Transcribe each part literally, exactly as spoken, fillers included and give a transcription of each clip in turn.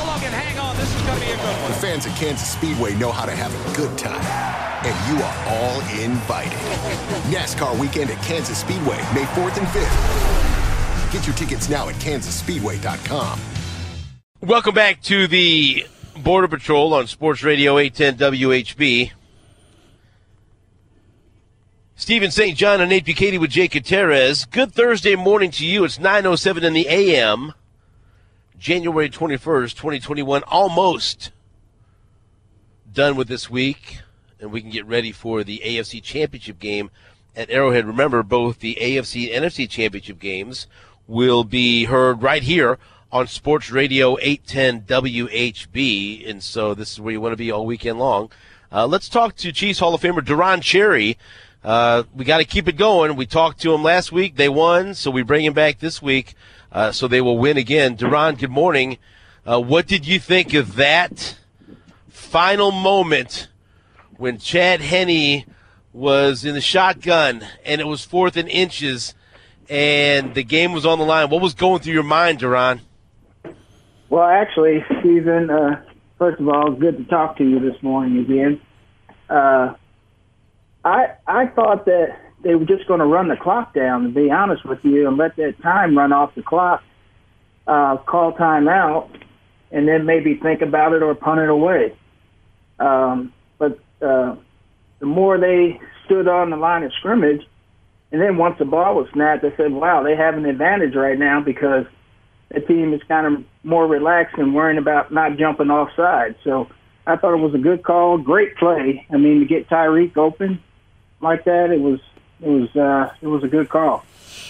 along and hang on. This is going to be a good one. The fans at Kansas Speedway know how to have a good time. And you are all invited. NASCAR weekend at Kansas Speedway, May fourth and fifth. Get your tickets now at kansas speedway dot com. Welcome back to the Border Patrol on Sports Radio eight ten W H B. Stephen Saint John and Nate Bukaty with Jake Gutierrez. Good Thursday morning to you. It's nine oh seven in the A M. January twenty-first, twenty twenty-one. Almost done with this week. And we can get ready for the A F C Championship game at Arrowhead. Remember, both the A F C and N F C Championship games will be heard right here on Sports Radio eight ten W H B. And so this is where you want to be all weekend long. Uh, let's talk to Chiefs Hall of Famer Deron Cherry. Uh, we got to keep it going. We talked to him last week. They won, so we bring him back this week uh, so they will win again. Deron, good morning. Uh, what did you think of that final moment when Chad Henne was in the shotgun and it was fourth and inches and the game was on the line? What was going through your mind, Deron? Well, actually, Stephen, uh, first of all, it's good to talk to you this morning again. Uh, I I thought that they were just going to run the clock down, to be honest with you, and let that time run off the clock, uh, call time out, and then maybe think about it or punt it away. Um, but uh, the more they stood on the line of scrimmage, and then once the ball was snapped, they said, wow, they have an advantage right now because the team is kind of more relaxed and worrying about not jumping offside. So I thought it was a good call, great play. I mean, to get Tyreek open like that, it was it was uh, it was a good call.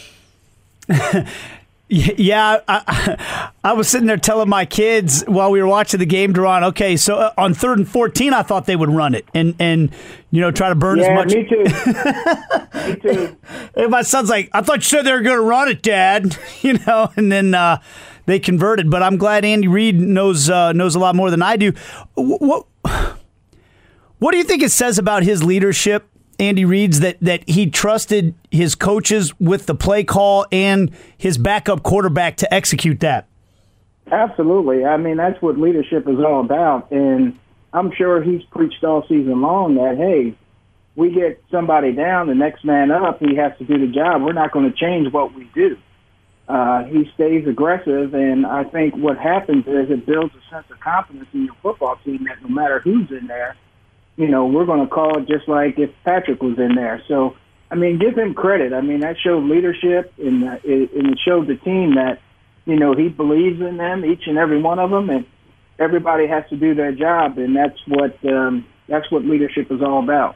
Yeah, I, I was sitting there telling my kids while we were watching the game, Deron, okay, so uh, on third and fourteen, I thought they would run it and, and you know, try to burn yeah, as much. me too. me too. And my son's like, I thought you said they were going to run it, Dad. You know, and then uh, they converted. But I'm glad Andy Reid knows uh, knows a lot more than I do. What, what do you think it says about his leadership, Andy Reid's, that, that he trusted his coaches with the play call and his backup quarterback to execute that? Absolutely. I mean, that's what leadership is all about. And I'm sure he's preached all season long that, hey, we get somebody down, the next man up, he has to do the job. We're not going to change what we do. Uh, he stays aggressive, and I think what happens is it builds a sense of confidence in your football team that no matter who's in there, you know, we're going to call it just like if Patrick was in there. So, I mean, give him credit. I mean, that showed leadership, and, uh, it, and it showed the team that, you know, he believes in them, each and every one of them, and everybody has to do their job, and that's what um, that's what leadership is all about.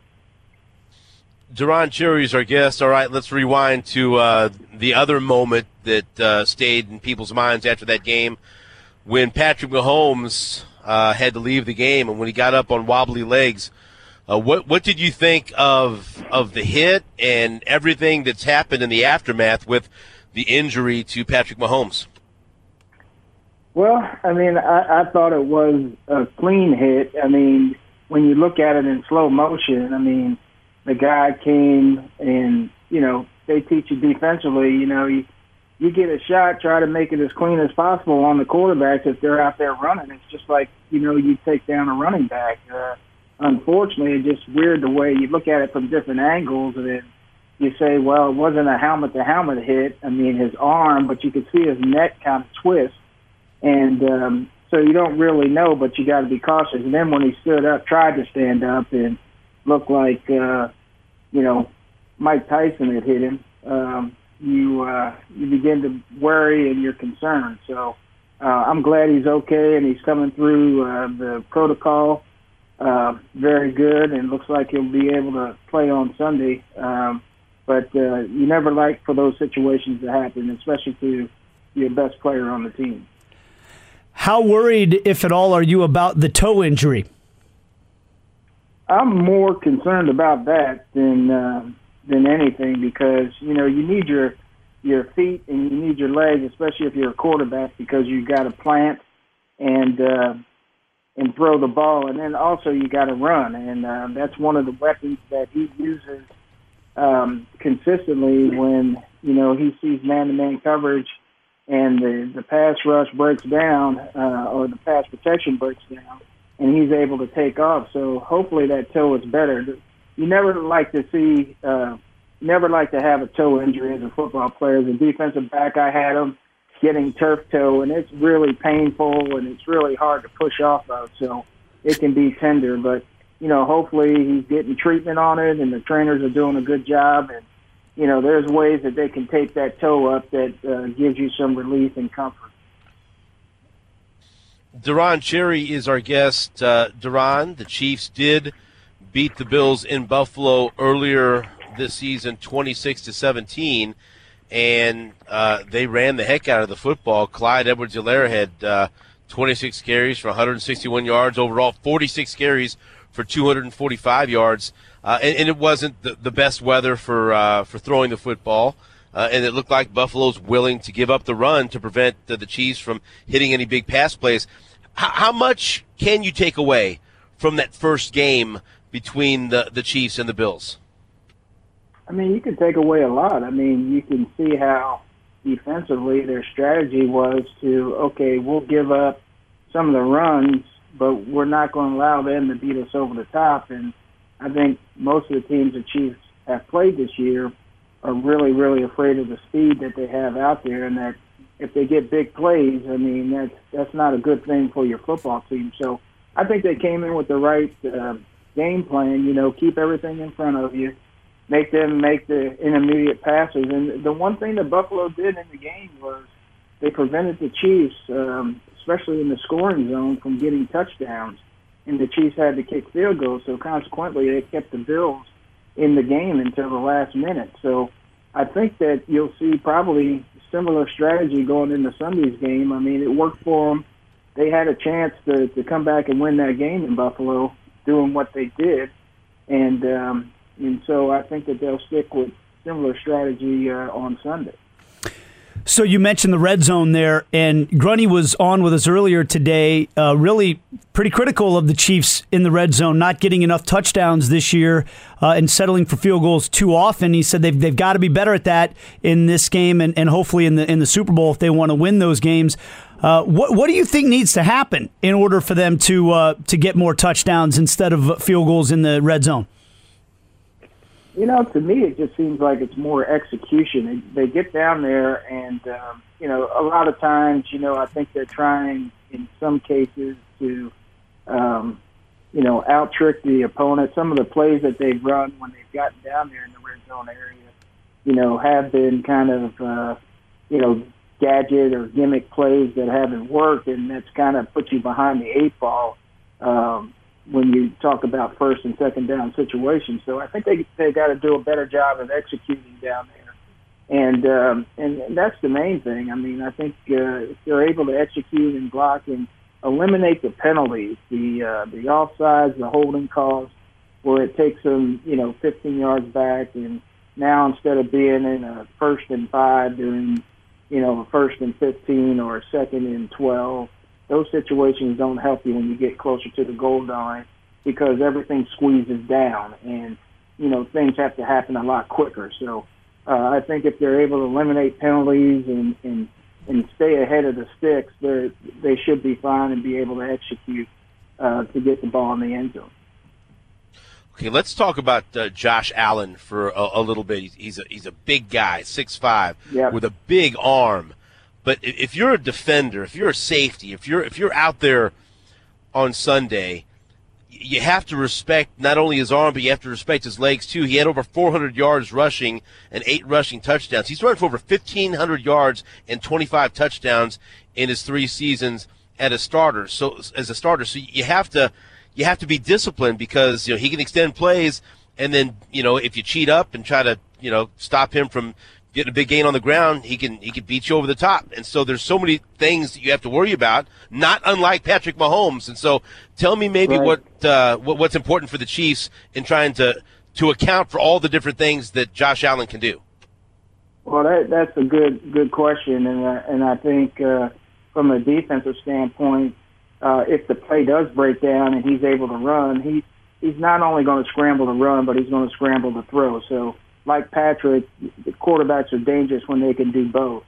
Deron Cherry is our guest. All right, let's rewind to uh, the other moment that uh, stayed in people's minds after that game when Patrick Mahomes uh, had to leave the game and when he got up on wobbly legs. Uh, what what did you think of of the hit and everything that's happened in the aftermath with the injury to Patrick Mahomes? Well, I mean, I, I thought it was a clean hit. I mean, when you look at it in slow motion, I mean, the guy came and, you know, they teach you defensively, you know, you, you get a shot, try to make it as clean as possible on the quarterbacks if they're out there running. It's just like, you know, you take down a running back. Uh, unfortunately, it's just weird the way you look at it from different angles, and then you say, well, it wasn't a helmet-to-helmet hit. I mean, his arm, but you could see his neck kind of twist. And um, so you don't really know, but you got to be cautious. And then when he stood up, tried to stand up and looked like, uh, you know, Mike Tyson had hit him, um, you uh, you begin to worry and you're concerned. So uh, I'm glad he's okay and he's coming through uh, the protocol uh, very good, and looks like he'll be able to play on Sunday. Um, but uh, you never like for those situations to happen, especially to your best player on the team. How worried, if at all, are you about the toe injury? I'm more concerned about that than uh, than anything because, you know, you need your your feet and you need your legs, especially if you're a quarterback, because you got to plant and uh, and throw the ball, and then also you got to run, and uh, that's one of the weapons that he uses um, consistently when, you know, he sees man-to-man coverage and the, the pass rush breaks down, uh, or the pass protection breaks down, and he's able to take off. So hopefully that toe is better. You never like to see, uh, never like to have a toe injury as a football player. As a defensive back, I had him getting turf toe, and it's really painful, and it's really hard to push off of. So it can be tender, but you know, hopefully he's getting treatment on it, and the trainers are doing a good job. And you know, there's ways that they can tape that toe up that uh, gives you some relief and comfort. Deron Cherry is our guest. Uh, Deron, the Chiefs did beat the Bills in Buffalo earlier this season, twenty-six to seventeen, and uh, they ran the heck out of the football. Clyde Edwards-Helaire had uh, twenty-six carries for one hundred sixty-one yards overall, forty-six carries for two hundred forty-five yards, uh, and, and it wasn't the, the best weather for uh, for throwing the football. Uh, and it looked like Buffalo's willing to give up the run to prevent the, the Chiefs from hitting any big pass plays. H- how much can you take away from that first game between the, the Chiefs and the Bills? I mean, you can take away a lot. I mean, you can see how defensively their strategy was to, okay, we'll give up some of the runs, but we're not going to allow them to beat us over the top. And I think most of the teams the Chiefs have played this year are really, really afraid of the speed that they have out there, and that if they get big plays, I mean, that's that's not a good thing for your football team. So I think they came in with the right uh, game plan, you know, keep everything in front of you, make them make the intermediate passes. And the one thing that Buffalo did in the game was they prevented the Chiefs, um, especially in the scoring zone, from getting touchdowns. And the Chiefs had to kick field goals, so consequently they kept the Bills in the game until the last minute. So I think that you'll see probably similar strategy going into Sunday's game. I mean, it worked for them. They had a chance to, to come back and win that game in Buffalo, doing what they did. And um, and so I think that they'll stick with similar strategy uh, on Sunday. So you mentioned the red zone there, and Grunny was on with us earlier today, uh, really pretty critical of the Chiefs in the red zone, not getting enough touchdowns this year uh, and settling for field goals too often. He said they've they've got to be better at that in this game and, and hopefully in the in the Super Bowl if they want to win those games. Uh, what what do you think needs to happen in order for them to uh, to get more touchdowns instead of field goals in the red zone? You know, to me, it just seems like it's more execution. They, they get down there, and um, you know, a lot of times, you know, I think they're trying in some cases to, um, you know, out trick the opponent. Some of the plays that they've run when they've gotten down there in the red zone area, you know, have been kind of, uh, you know, gadget or gimmick plays that haven't worked, and that's kind of put you behind the eight ball. Um, when you talk about first and second down situations. So I think they they got to do a better job of executing down there. And um, and that's the main thing. I mean, I think uh, if they're able to execute and block and eliminate the penalties, the uh, the offsides, the holding calls, where it takes them, you know, fifteen yards back, and now instead of being in a first and five, they're in, you know, a first and fifteen or a second and twelve. Those situations don't help you when you get closer to the goal line because everything squeezes down and, you know, things have to happen a lot quicker. So uh, I think if they're able to eliminate penalties and, and, and stay ahead of the sticks, they they should be fine and be able to execute uh, to get the ball in the end zone. Okay, let's talk about uh, Josh Allen for a, a little bit. He's, he's, a, he's a big guy, six five, yep. with a big arm. But if you're a defender, if you're a safety, if you're if you're out there on Sunday, you have to respect not only his arm, but you have to respect his legs too. He had over four hundred yards rushing and eight rushing touchdowns. He's run for over fifteen hundred yards and twenty-five touchdowns in his three seasons as a starter. So as a starter, so you have to you have to be disciplined because you know he can extend plays, and then you know if you cheat up and try to you know stop him from getting a big gain on the ground, he can he can beat you over the top. And so there's so many things that you have to worry about, not unlike Patrick Mahomes. And so tell me maybe right. what, uh, what what's important for the Chiefs in trying to to account for all the different things that Josh Allen can do. Well, that, that's a good good question, and uh, and I think uh, from a defensive standpoint, uh, if the play does break down and he's able to run, he he's not only going to scramble to run, but he's going to scramble to throw. So like Patrick, the quarterbacks are dangerous when they can do both.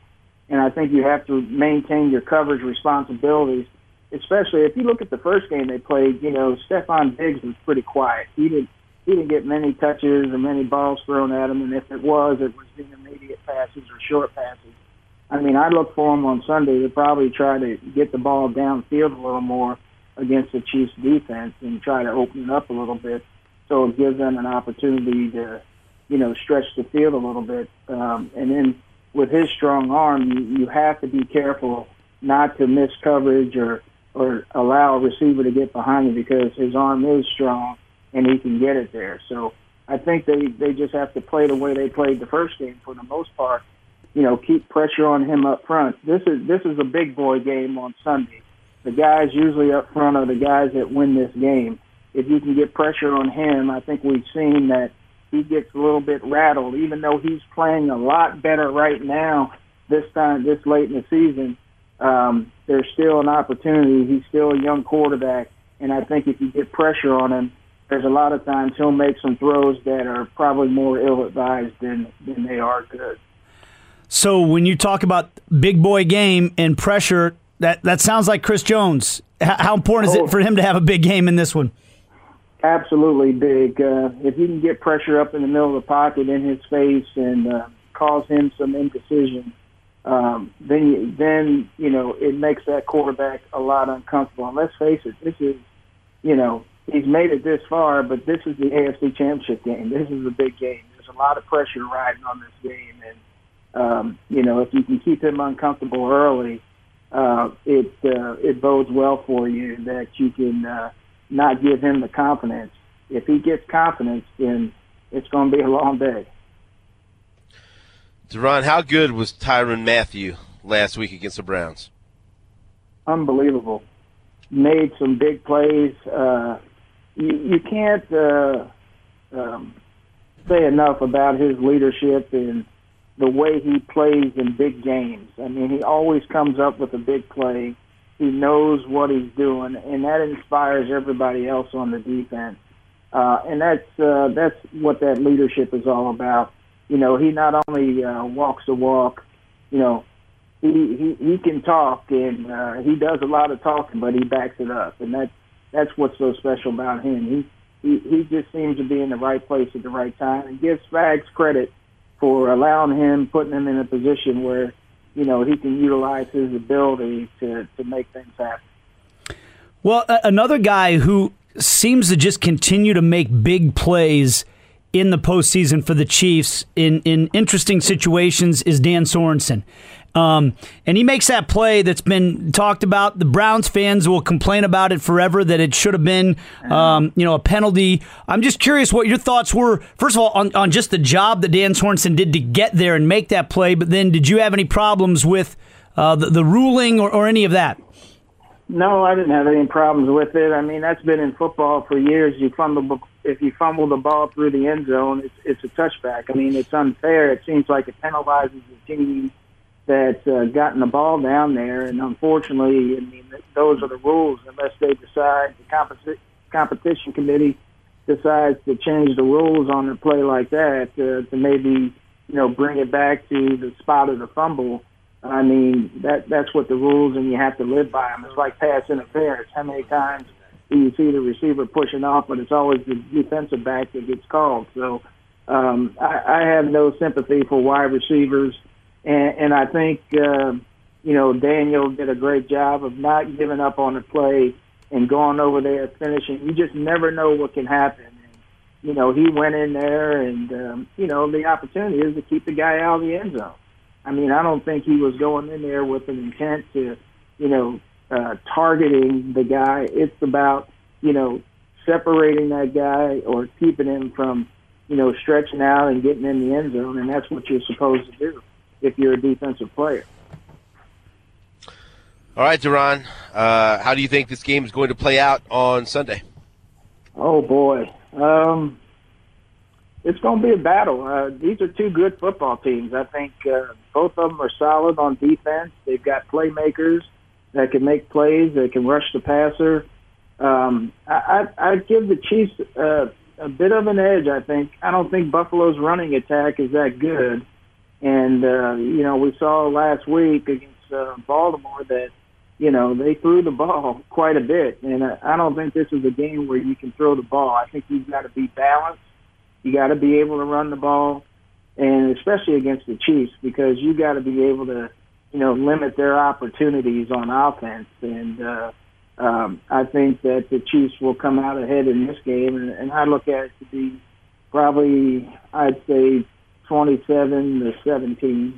and I think you have to maintain your coverage responsibilities, especially if you look at the first game they played. You know, Stephon Diggs was pretty quiet. He didn't he didn't get many touches or many balls thrown at him, and if it was, it was intermediate passes or short passes. I mean, I look for him on Sunday to probably try to get the ball downfield a little more against the Chiefs defense and try to open it up a little bit so it gives them an opportunity to, you know, stretch the field a little bit. Um, and then with his strong arm, you, you have to be careful not to miss coverage or, or allow a receiver to get behind him because his arm is strong and he can get it there. So I think they, they just have to play the way they played the first game for the most part. You know, keep pressure on him up front. This is this is a big boy game on Sunday. The guys usually up front are the guys that win this game. If you can get pressure on him, I think we've seen that he gets a little bit rattled, even though he's playing a lot better right now this time, this late in the season. Um, there's still an opportunity. He's still a young quarterback, and I think if you get pressure on him, there's a lot of times he'll make some throws that are probably more ill-advised than, than they are good. So when you talk about big boy game and pressure, that, that sounds like Chris Jones. H- how important is oh, it for him to have a big game in this one? Absolutely big. Uh, if you can get pressure up in the middle of the pocket in his face and uh, cause him some indecision, um, then, you, then you know, it makes that quarterback a lot uncomfortable. And let's face it, this is, you know, he's made it this far, but this is the A F C Championship game. This is a big game. There's a lot of pressure riding on this game, and Um, you know, if you can keep him uncomfortable early, uh, it uh, it bodes well for you that you can uh, not give him the confidence. If he gets confidence, then it's going to be a long day. Duron, how good was Tyrann Mathieu last week against the Browns? Unbelievable. Made some big plays. Uh, you, you can't uh, um, say enough about his leadership and the way he plays in big games. I mean, he always comes up with a big play. He knows what he's doing, and that inspires everybody else on the defense. Uh, and that's uh, that's what that leadership is all about. You know, he not only uh, walks the walk, you know, he, he, he can talk, and uh, he does a lot of talking, but he backs it up. And that, that's what's so special about him. He, he, he just seems to be in the right place at the right time and gives Spags credit for allowing him, putting him in a position where, you know, he can utilize his ability to, to make things happen. Well, another guy who seems to just continue to make big plays in the postseason for the Chiefs in, in interesting situations is Dan Sorensen. Um, and he makes that play that's been talked about. The Browns fans will complain about it forever, that it should have been, um, you know, a penalty. I'm just curious what your thoughts were, first of all, on, on just the job that Dan Sorensen did to get there and make that play, but then did you have any problems with uh, the, the ruling or, or any of that? No, I didn't have any problems with it. I mean, that's been in football for years. You fumble, if you fumble the ball through the end zone, it's, it's a touchback. I mean, it's unfair. It seems like it penalizes the team that's uh, gotten the ball down there, and unfortunately, I mean, those are the rules unless they decide, the competi- competition committee decides to change the rules on a play like that uh, to maybe, you know, bring it back to the spot of the fumble. I mean, that that's what the rules, and you have to live by them. It's like pass interference. How many times do you see the receiver pushing off, but it's always the defensive back that gets called? So um, I, I have no sympathy for wide receivers. And, and I think, uh, you know, Daniel did a great job of not giving up on the play and going over there finishing. You just never know what can happen. And, you know, he went in there and, um, you know, the opportunity is to keep the guy out of the end zone. I mean, I don't think he was going in there with an intent to, you know, uh, targeting the guy. It's about, you know, separating that guy or keeping him from, you know, stretching out and getting in the end zone, and that's what you're supposed to do if you're a defensive player. All right, Duron, uh, how do you think this game is going to play out on Sunday? Oh, boy. Um, it's going to be a battle. Uh, these are two good football teams. I think uh, both of them are solid on defense. They've got playmakers that can make plays, that can rush the passer. Um, I, I, I'd give the Chiefs uh, a bit of an edge, I think. I don't think Buffalo's running attack is that good. And, uh, you know, we saw last week against uh, Baltimore that, you know, they threw the ball quite a bit. And uh, I don't think this is a game where you can throw the ball. I think you've got to be balanced. You got to be able to run the ball, and especially against the Chiefs, because you got to be able to, you know, limit their opportunities on offense. And uh, um, I think that the Chiefs will come out ahead in this game, and, and I look at it to be probably, I'd say, twenty-seven to seventeen.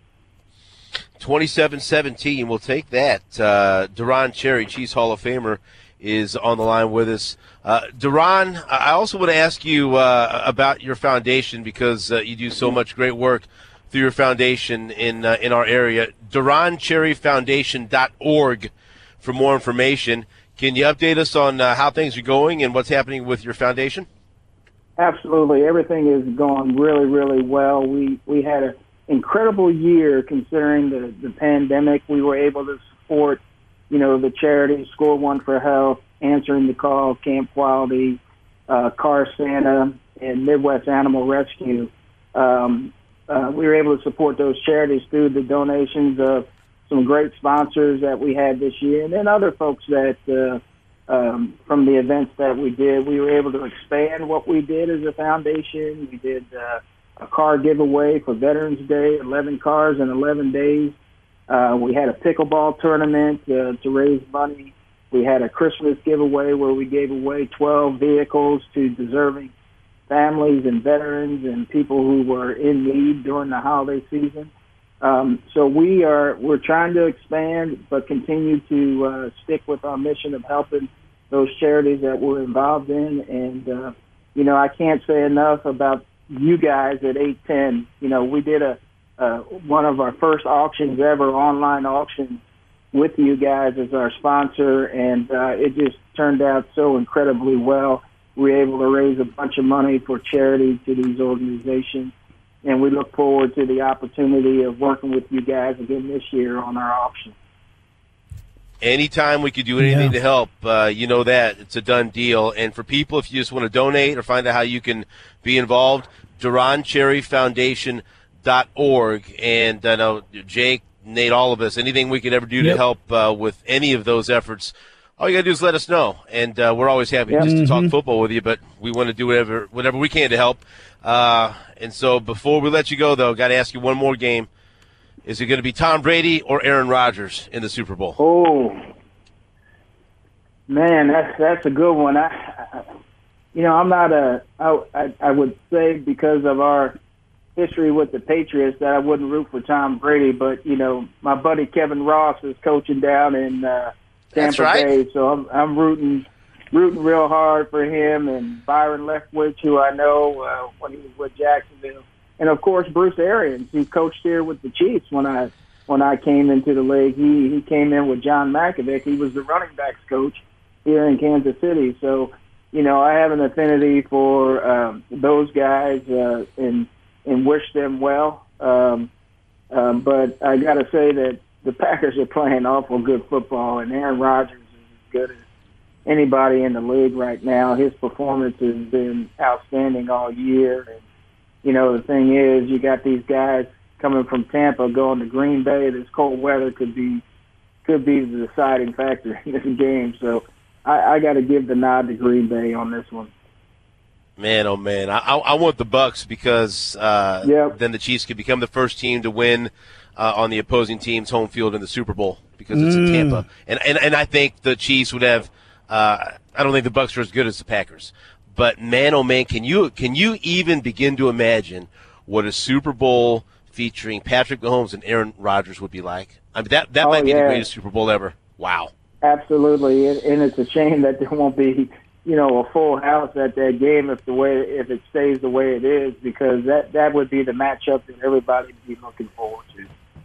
twenty-seven seventeen. We'll take that. Uh, Deron Cherry, Chiefs Hall of Famer, is on the line with us. Uh, Deron, I also want to ask you uh, about your foundation, because uh, you do so much great work through your foundation in uh, in our area. Deron Cherry Foundation dot org for more information. Can you update us on uh, how things are going and what's happening with your foundation? Absolutely. Everything is going really, really well. We we had an incredible year considering the, the pandemic. We were able to support, you know, the charities, Score One for Health, Answering the Call, Camp Quality, uh, Car Santa, and Midwest Animal Rescue. Um, uh, we were able to support those charities through the donations of some great sponsors that we had this year, and then other folks that uh, um, from the events that we did. We were able to expand what we did as a foundation. We did uh, a car giveaway for Veterans Day, eleven cars in eleven days. Uh, we had a pickleball tournament uh, to raise money. We had a Christmas giveaway where we gave away twelve vehicles to deserving families and veterans and people who were in need during the holiday season. Um, so we are we're trying to expand, but continue to uh, stick with our mission of helping those charities that we're involved in. And uh, you know, I can't say enough about you guys at eight ten. You know, we did a uh, one of our first auctions ever, online auction, with you guys as our sponsor, and uh, it just turned out so incredibly well. We were able to raise a bunch of money for charity to these organizations, and we look forward to the opportunity of working with you guys again this year on our auction. Anytime we could do anything Yeah. to help, uh, you know that. It's a done deal. And for people, if you just want to donate or find out how you can be involved, Deron Cherry Foundation dot org. And I know Jake, Nate, all of us, anything we could ever do Yep. to help uh, with any of those efforts, all you got to do is let us know. And uh, we're always happy Yep. just to talk Mm-hmm. football with you, but we want to do whatever whatever we can to help. Uh, and so before we let you go, though, got to ask you one more game. Is it going to be Tom Brady or Aaron Rodgers in the Super Bowl? Oh, man, that's that's a good one. I, I you know, I'm not a. I, I I would say because of our history with the Patriots that I wouldn't root for Tom Brady, but you know, my buddy Kevin Ross is coaching down in uh, That's Tampa right. Bay, so I'm I'm rooting rooting real hard for him and Byron Leftwich, who I know uh, when he was with Jacksonville, and of course Bruce Arians, who coached here with the Chiefs when I when I came into the league. He he came in with John Malkovich. He was the running backs coach here in Kansas City. So, you know, I have an affinity for um, those guys uh, and and wish them well. Um, um, but I got to say that the Packers are playing awful good football, and Aaron Rodgers is as good as anybody in the league right now. His performance has been outstanding all year. And, you know, the thing is, you got these guys coming from Tampa going to Green Bay. This cold weather could be could be the deciding factor in this game. So I, I got to give the nod to Green Bay on this one. Man, oh man, I, I, I want the Bucks because uh, Yep. then the Chiefs could become the first team to win uh, on the opposing team's home field in the Super Bowl because it's in Tampa, and and and I think the Chiefs would have. Uh, I don't think the Bucks are as good as the Packers, but man, oh man, can you can you even begin to imagine what a Super Bowl featuring Patrick Mahomes and Aaron Rodgers would be like? I mean, that that Oh, might be yeah. the greatest Super Bowl ever. Wow. Absolutely, and and it's a shame that there won't be, you know, a full house at that game if the way if it stays the way it is, because that that would be the matchup that everybody would be looking forward to.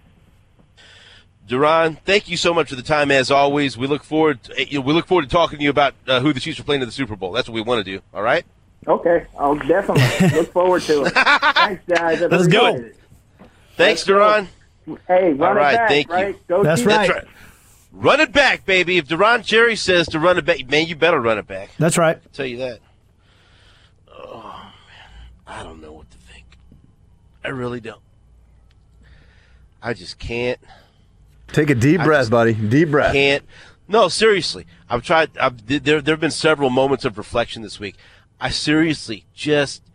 Deron, thank you so much for the time. As always, we look forward. To, we look forward to talking to you about uh, who the Chiefs are playing in the Super Bowl. That's what we want to do. All right. Okay, I'll definitely look forward to it. Thanks, guys. I Let's go. appreciate it. Thanks, Let's go. Deron. Hey, run All right, it back, thank you. right? Go That's Chiefs. right. That's right. Run it back, baby. If Deron Cherry says to run it back, man, you better run it back. That's right. I'll tell you that. Oh man, I don't know what to think. I really don't. I just can't. Take a deep I breath, just buddy. Deep breath. Can't. No, seriously. I've tried. I've, there, there have been several moments of reflection this week. I seriously just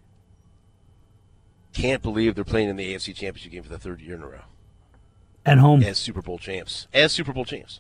can't believe they're playing in the A F C Championship game for the third year in a row. At home. As Super Bowl champs. As Super Bowl champs.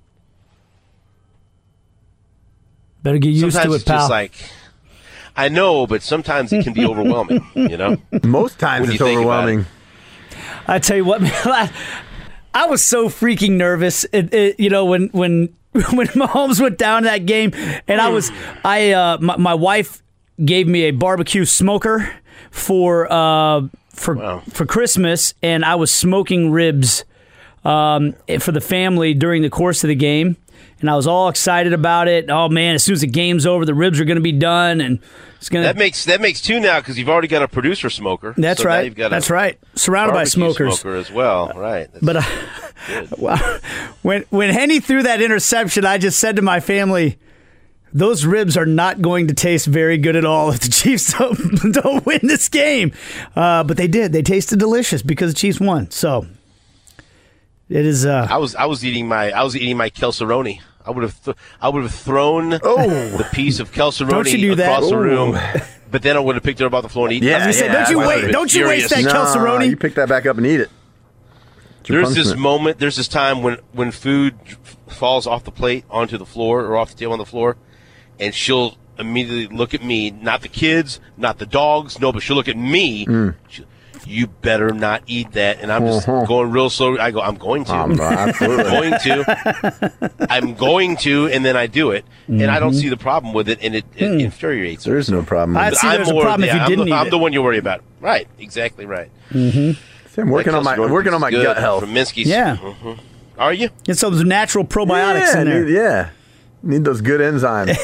Better get used sometimes to it, it's pal. Just like, I know, but sometimes it can be overwhelming, you know? Most times When it's you think about overwhelming. I tell you what, man, I was so freaking nervous. It, it, you know, when when when Mahomes went down that game, and I was, I uh, my, my wife gave me a barbecue smoker for uh, for Wow. for Christmas, and I was smoking ribs um, for the family during the course of the game. And I was all excited about it. Oh man! As soon as the game's over, the ribs are going to be done, and it's going to. That makes that makes two now because you've already got a producer smoker. That's so now right. You've got That's a right. Surrounded by barbecue smokers. Smoker as well, right? That's But uh, good. well, when when Henny threw that interception, I just said to my family, "Those ribs are not going to taste very good at all if the Chiefs don't, don't win this game." Uh, but they did. They tasted delicious because the Chiefs won. So it is. Uh, I was I was eating my I was eating my Kelseroni. I would have th- I would have thrown Oh. the piece of Don't Kelseroni you do that? across the Ooh. room, but then I would have picked it up off the floor and eaten it. Yeah, I was gonna say, yeah, don't you I wait? would've Don't you waste that furious. Nah, Kelseroni? you pick that back up and eat it. It's your There's this punishment. moment, there's this time when, when food falls off the plate onto the floor or off the table on the floor, and she'll immediately look at me, not the kids, not the dogs, no, but she'll look at me. Mm. She'll, you better not eat that. And I'm just Uh-huh. going real slow. I go, I'm going to. Um, absolutely. I'm going to. I'm going to, and then I do it. And I don't see the problem with it, and it, it infuriates me. There's no problem. I'd With see it. I'm there's a more- problem if yeah, you I'm didn't the, eat I'm it. the one you worry about. Right, exactly right. See, I'm working That on my Kelseroni working on is my good gut health. From Minsky's. Yeah. Mhm. Are you? Get some natural probiotics yeah, in there. Need, yeah, need those good enzymes.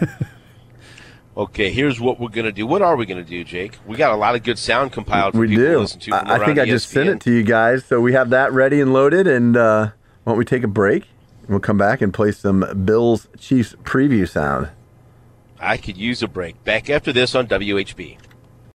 Okay, here's what we're going to do. What are we going to do, Jake? We got a lot of good sound compiled for we people to do. listen to. from I, I think around I just E S P sent N. it to you guys, so we have that ready and loaded. And uh, why don't we take a break? And we'll come back and play some Bills Chiefs preview sound. I could use a break. Back after this on W H B.